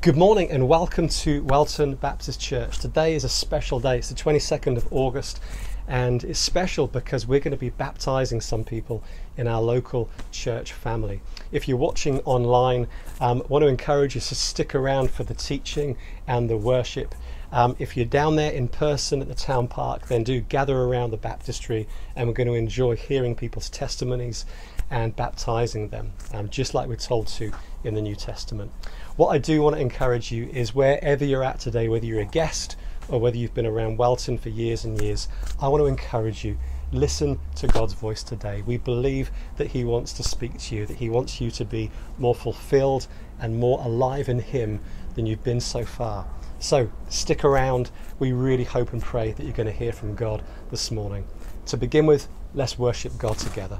Good morning and welcome to Welton Baptist Church. Today is a special day. It's the 22nd of August and it's special because we're going to be baptizing some people in our local church family. If you're watching online, I want to encourage you to stick around for the teaching and the worship. If you're down there in person at the town park, then do gather around the baptistry and we're going to enjoy hearing people's testimonies and baptizing them, just like we're told to in the New Testament. What I do want to encourage you is wherever you're at today, whether you're a guest or whether you've been around Welton for years and years, I want to encourage you, listen to God's voice today. We believe that He wants to speak to you, that He wants you to be more fulfilled and more alive in Him than you've been so far. So stick around. We really hope and pray that you're going to hear from God this morning. To begin with, let's worship God together.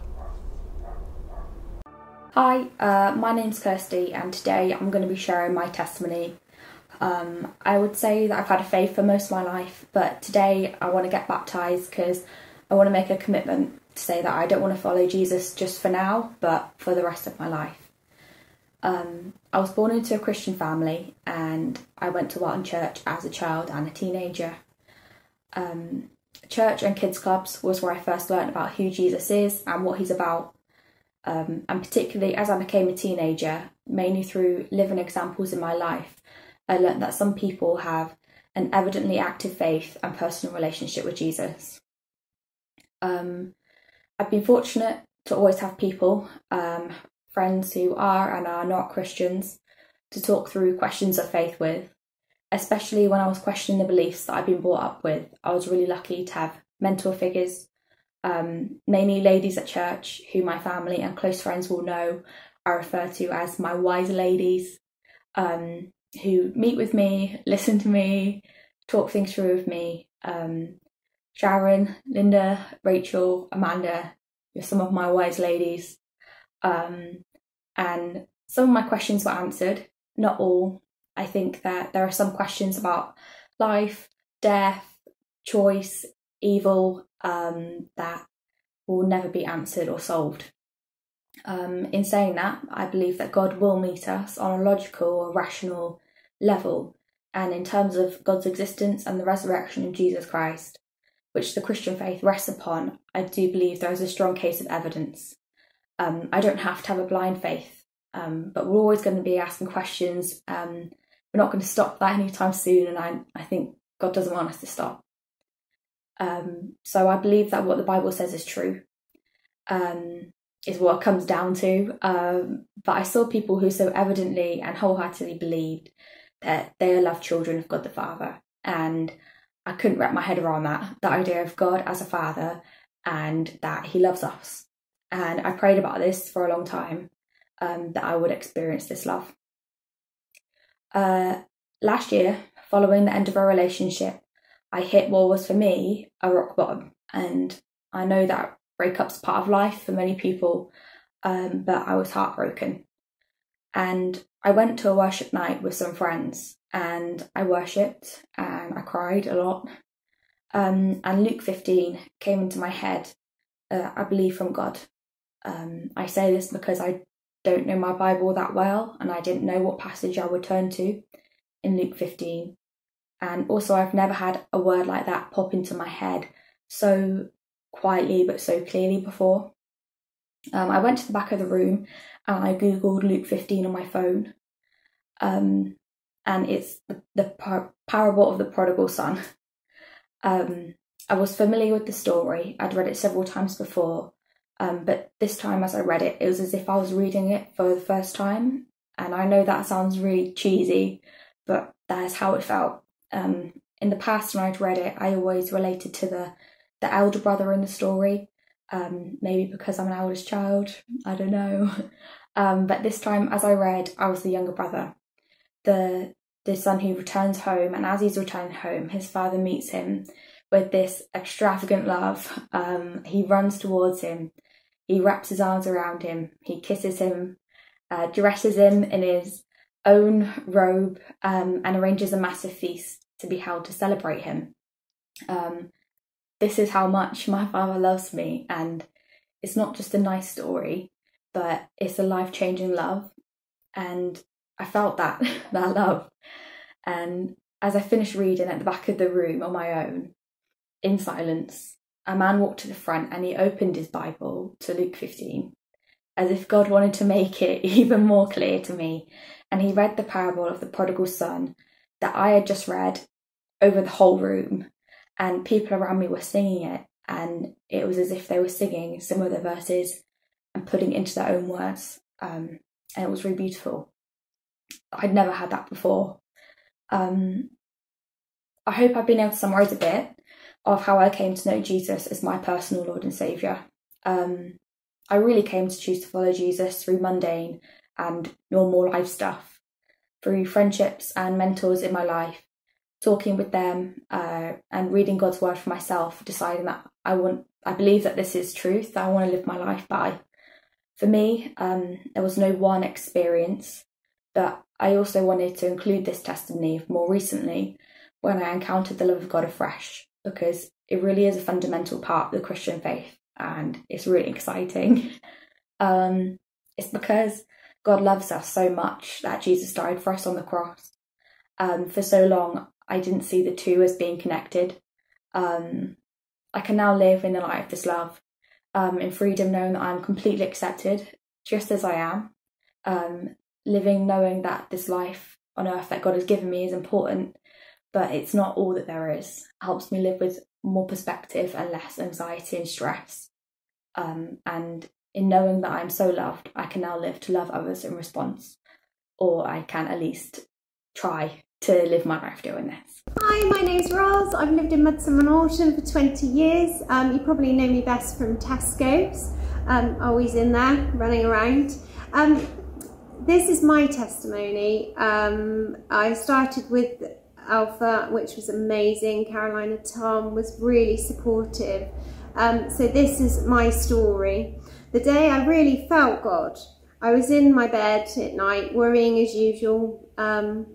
Hi, my name's Kirsty and today I'm going to be sharing my testimony. I would say that I've had a faith for most of my life, but today I want to get baptised because I want to make a commitment to say that I don't want to follow Jesus just for now, but for the rest of my life. I was born into a Christian family and I went to Welton Church as a child and a teenager. Church and kids clubs was where I first learned about who Jesus is and what He's about. And particularly as I became a teenager, mainly through living examples in my life, I learnt that some people have an evidently active faith and personal relationship with Jesus. I've been fortunate to always have people, friends who are and are not Christians, to talk through questions of faith with, especially when I was questioning the beliefs that I've been brought up with. I was really lucky to have mentor figures, mainly ladies at church who my family and close friends will know I refer to as my wise ladies, who meet with me, listen to me, talk things through with me. Sharon, Linda, Rachel, Amanda, you're some of my wise ladies. And some of my questions were answered, not all. I think that there are some questions about life, death, choice, evil, that will never be answered or solved. In saying that, I believe that God will meet us on a logical or rational level, and in terms of God's existence and the resurrection of Jesus Christ, which the Christian faith rests upon, I do believe there is a strong case of evidence. I don't have to have a blind faith, but we're always going to be asking questions. We're not going to stop that anytime soon, and I think God doesn't want us to stop. So I believe that what the Bible says is true, is what it comes down to. But I saw people who so evidently and wholeheartedly believed that they are loved children of God the Father. And I couldn't wrap my head around that, the idea of God as a father and that He loves us. And I prayed about this for a long time, that I would experience this love. Last year, following the end of a relationship, I hit what was for me a rock bottom, and I know that breakup's part of life for many people, but I was heartbroken. And I went to a worship night with some friends and I worshipped and I cried a lot. And Luke 15 came into my head, I believe from God. I say this because I don't know my Bible that well and I didn't know what passage I would turn to in Luke 15. And also I've never had a word like that pop into my head so quietly but so clearly before. I went to the back of the room and I googled Luke 15 on my phone. And it's the parable of the prodigal son. I was familiar with the story. I'd read it several times before. But this time as I read it, it was as if I was reading it for the first time. And I know that sounds really cheesy, but that is how it felt. In the past when I'd read it, I always related to the elder brother in the story, maybe because I'm an eldest child, I don't know. But this time as I read, I was the younger brother, the son who returns home, and as he's returning home, his father meets him with this extravagant love. He runs towards him, he wraps his arms around him, he kisses him, dresses him in his own robe, and arranges a massive feast to be held to celebrate him. This is how much my father loves me, and it's not just a nice story, but it's a life-changing love. And I felt that, that love. And as I finished reading at the back of the room on my own, in silence, a man walked to the front and he opened his Bible to Luke 15, as if God wanted to make it even more clear to me. And he read the parable of the prodigal son that I had just read over the whole room, and people around me were singing it, and it was as if they were singing some of the verses and putting it into their own words, and it was really beautiful. I'd never had that before. I hope I've been able to summarise a bit of how I came to know Jesus as my personal Lord and Saviour. I really came to choose to follow Jesus through mundane and normal life stuff, through friendships and mentors in my life, talking with them and reading God's word for myself, deciding that I believe that this is truth that I want to live my life by. For me, there was no one experience, but I also wanted to include this testimony more recently when I encountered the love of God afresh, because it really is a fundamental part of the Christian faith and it's really exciting. It's because God loves us so much that Jesus died for us on the cross. For so long, I didn't see the two as being connected. I can now live in the light of this love, in freedom, knowing that I'm completely accepted just as I am, living knowing that this life on earth that God has given me is important, but it's not all that there is. It helps me live with more perspective and less anxiety and stress. And in knowing that I'm so loved, I can now live to love others in response, or I can at least try to live my life doing this. Hi, my name's Roz. I've lived in Mudsum and Alton for 20 years. You probably know me best from Tesco's. Always in there, running around. This is my testimony. I started with Alpha, which was amazing. Carolina Tom was really supportive. So this is my story. The day I really felt God, I was in my bed at night, worrying as usual, and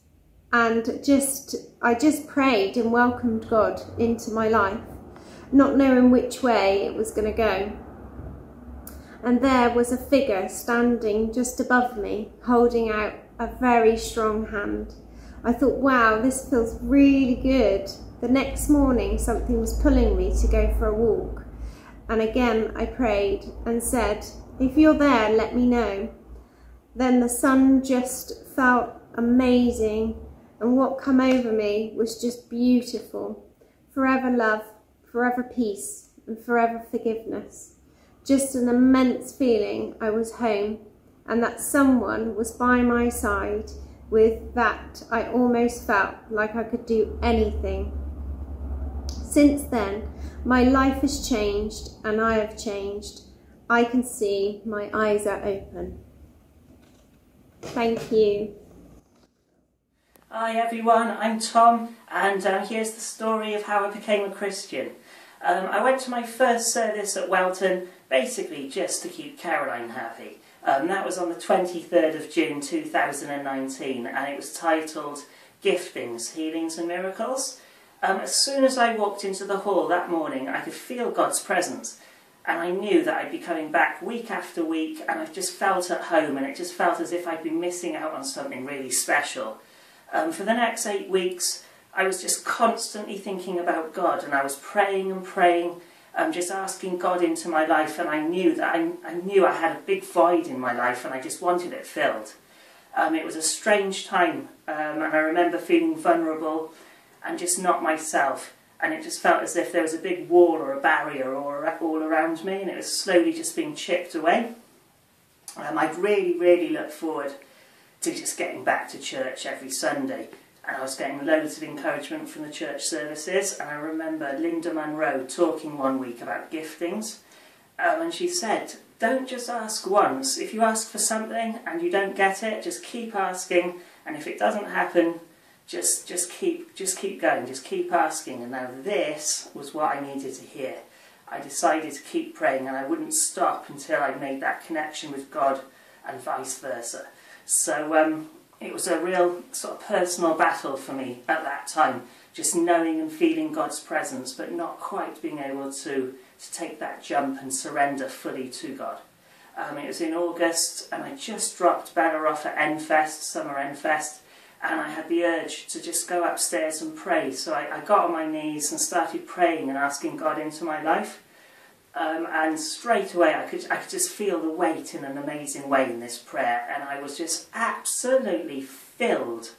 I just prayed and welcomed God into my life, not knowing which way it was going to go. And there was a figure standing just above me, holding out a very strong hand. I thought, wow, this feels really good. The next morning, something was pulling me to go for a walk. And again, I prayed and said, if you're there, let me know. Then the sun just felt amazing. And what came over me was just beautiful. Forever love, forever peace, and forever forgiveness. Just an immense feeling I was home and that someone was by my side. With that, I almost felt like I could do anything. Since then, my life has changed and I have changed. I can see my eyes are open. Thank you. Hi everyone, I'm Tom, and here's the story of how I became a Christian. I went to my first service at Welton, basically just to keep Caroline happy. That was on the 23rd of June 2019, and it was titled Giftings, Healings and Miracles. As soon as I walked into the hall that morning, I could feel God's presence, and I knew that I'd be coming back week after week, and I just felt at home, and it just felt as if I'd been missing out on something really special. For the next 8 weeks, I was just constantly thinking about God, and I was praying and praying, just asking God into my life, and I knew that I had a big void in my life, and I just wanted it filled. It was a strange time, and I remember feeling vulnerable and just not myself, and it just felt as if there was a big wall or a barrier all around me, and it was slowly just being chipped away. I'd really looked forward to just getting back to church every Sunday, and I was getting loads of encouragement from the church services. And I remember Linda Munro talking one week about giftings, and she said, don't just ask once. If you ask for something and you don't get it, just keep asking, and if it doesn't happen, just keep going, just keep asking. And now this was what I needed to hear. I decided to keep praying, and I wouldn't stop until I made that connection with God and vice versa. So it was a real sort of personal battle for me at that time, just knowing and feeling God's presence, but not quite being able to take that jump and surrender fully to God. It was in August, and I just dropped Bella off at Enfest, Summer Enfest, and I had the urge to just go upstairs and pray. So I got on my knees and started praying and asking God into my life. And straight away I could just feel the weight in an amazing way in this prayer, and I was just absolutely filled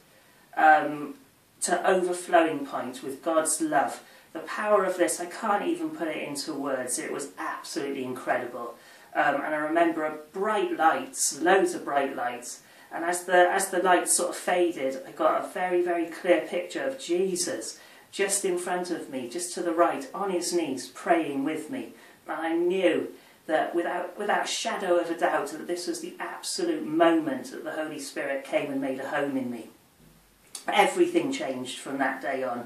to overflowing point with God's love. The power of this, I can't even put it into words. It was absolutely incredible. And I remember bright lights, loads of bright lights. And as the lights sort of faded, I got a very, very clear picture of Jesus just in front of me, just to the right, on his knees, praying with me. And I knew that without shadow of a doubt that this was the absolute moment that the Holy Spirit came and made a home in me. Everything changed from that day on.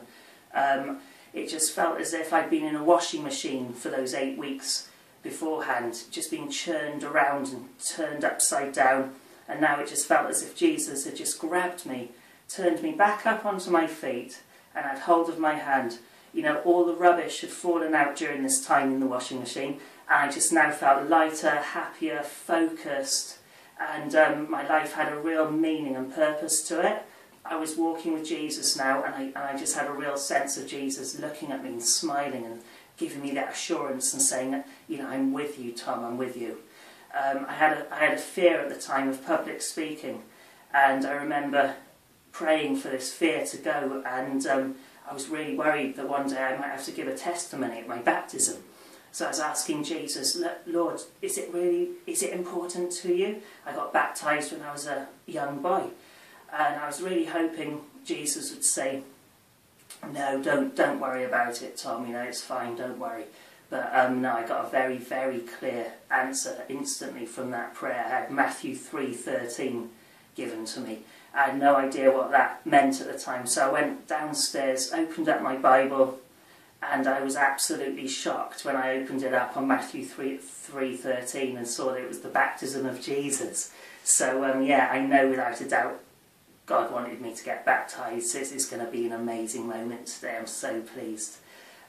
It just felt as if I'd been in a washing machine for those 8 weeks beforehand, just being churned around and turned upside down. And now it just felt as if Jesus had just grabbed me, turned me back up onto my feet, and had hold of my hand. You know, all the rubbish had fallen out during this time in the washing machine, and I just now felt lighter, happier, focused, and my life had a real meaning and purpose to it. I was walking with Jesus now, and I just had a real sense of Jesus looking at me and smiling and giving me that assurance and saying, you know, I'm with you, Tom, I'm with you. I had a fear at the time of public speaking, and I remember praying for this fear to go, and I was really worried that one day I might have to give a testimony at my baptism. So I was asking Jesus, Lord, is it important to you? I got baptised when I was a young boy, and I was really hoping Jesus would say, no, don't worry about it, Tom, you know, it's fine, don't worry. But no, I got a very, very clear answer instantly from that prayer. I had Matthew 3:13 given to me. I had no idea what that meant at the time, so I went downstairs, opened up my Bible, and I was absolutely shocked when I opened it up on Matthew 3:13 and saw that it was the baptism of Jesus. So yeah, I know without a doubt God wanted me to get baptised. This is going to be an amazing moment today. I'm so pleased.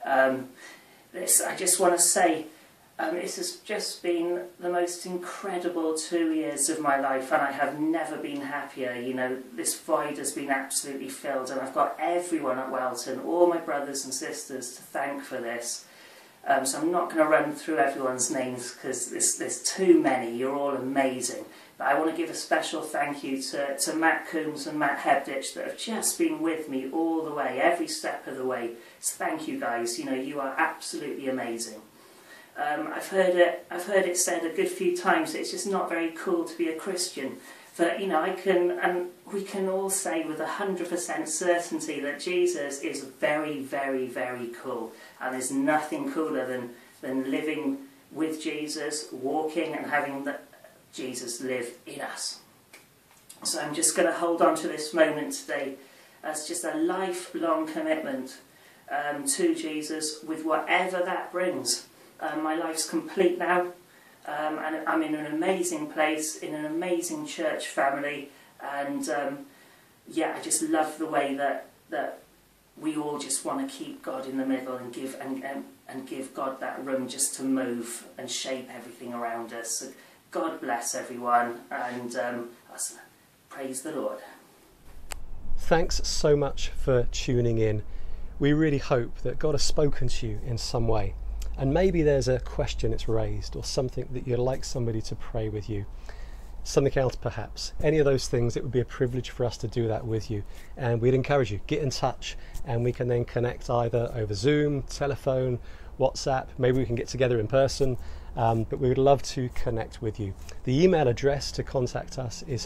I just want to say, this has just been the most incredible 2 years of my life, and I have never been happier. You know, this void has been absolutely filled, and I've got everyone at Welton, all my brothers and sisters, to thank for this. So I'm not going to run through everyone's names because there's too many. You're all amazing. But I want to give a special thank you to Matt Coombs and Matt Hebditch that have just been with me all the way, every step of the way. So thank you guys. You know, you are absolutely amazing. I've heard it said a good few times that it's just not very cool to be a Christian. But you know, we can all say with 100% certainty that Jesus is very, very, very cool, and there's nothing cooler than living with Jesus, walking and having Jesus live in us. So I'm just going to hold on to this moment today as just a lifelong commitment to Jesus, with whatever that brings. My life's complete now, and I'm in an amazing place, in an amazing church family, and yeah, I just love the way that we all just want to keep God in the middle and give God that room just to move and shape everything around us. So God bless everyone, and praise the Lord. Thanks so much for tuning in. We really hope that God has spoken to you in some way. And maybe there's a question it's raised, or something that you'd like somebody to pray with you. Something else perhaps. Any of those things, it would be a privilege for us to do that with you. And we'd encourage you, get in touch, and we can then connect either over Zoom, telephone, WhatsApp. Maybe we can get together in person, but we would love to connect with you. The email address to contact us is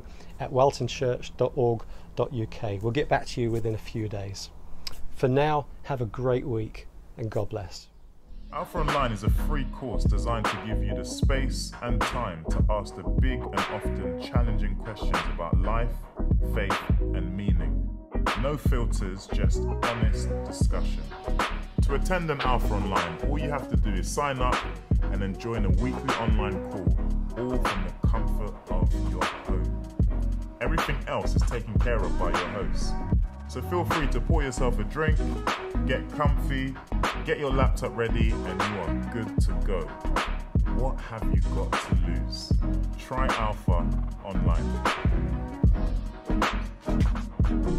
hello@weltonchurch.org.uk. We'll get back to you within a few days. For now, have a great week, and God bless. Alpha Online is a free course designed to give you the space and time to ask the big and often challenging questions about life, faith, and meaning. No filters, just honest discussion. To attend an Alpha Online, all you have to do is sign up and then join a weekly online call, all from the comfort of your home. Everything else is taken care of by your hosts. So feel free to pour yourself a drink, get comfy, get your laptop ready, and you are good to go. what have you got to lose? Try Alpha online.